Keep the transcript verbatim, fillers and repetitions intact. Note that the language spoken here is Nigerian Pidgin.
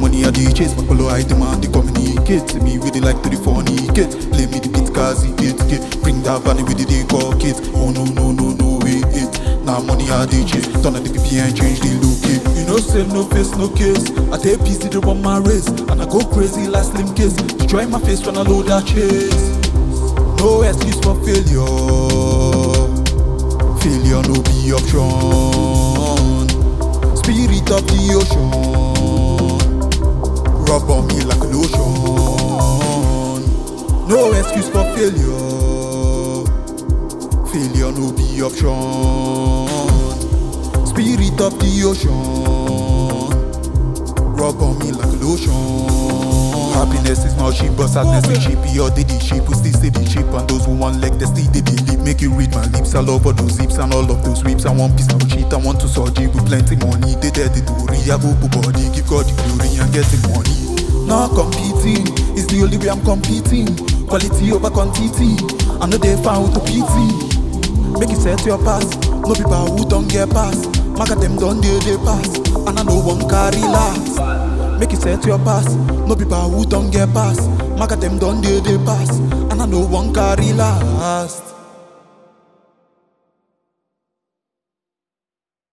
money I dey chase, my follow I demand, they communicate to me with the like to the fornicate. Play me the beat cause it get, get. Bring that bunny with the day pocket. Oh no, no, no, no, wait, it. Now money I dey chase, turn on the P P and change the locate. You know say no face, no case. I take P C to run my race, and I go crazy like slim case. Destroy my face when I load that chase. No excuse for failure. Failure no be option. Spirit of the ocean, rub on me like a lotion. No excuse for failure. Failure no be option. Spirit of the ocean, rub on me like a lotion. Happiness is not cheap, but sadness is cheap. Your day the cheap, we still stay the cheap. And those who want like the still they live. Make you read my lips, I love all those zips and all of those whips. I want peace, no cheat, I want to surgery with plenty money. They dare the story, I go to body, give God the glory and get the money. Not competing, it's the only way I'm competing. Quality over quantity, I know they found to pity. Make it set your pass, no people who don't get past. Mark them done they they pass, and I know one carry last. Make it set your pass, no people who don't get past. Mark them done they they pass, and I know one carry last.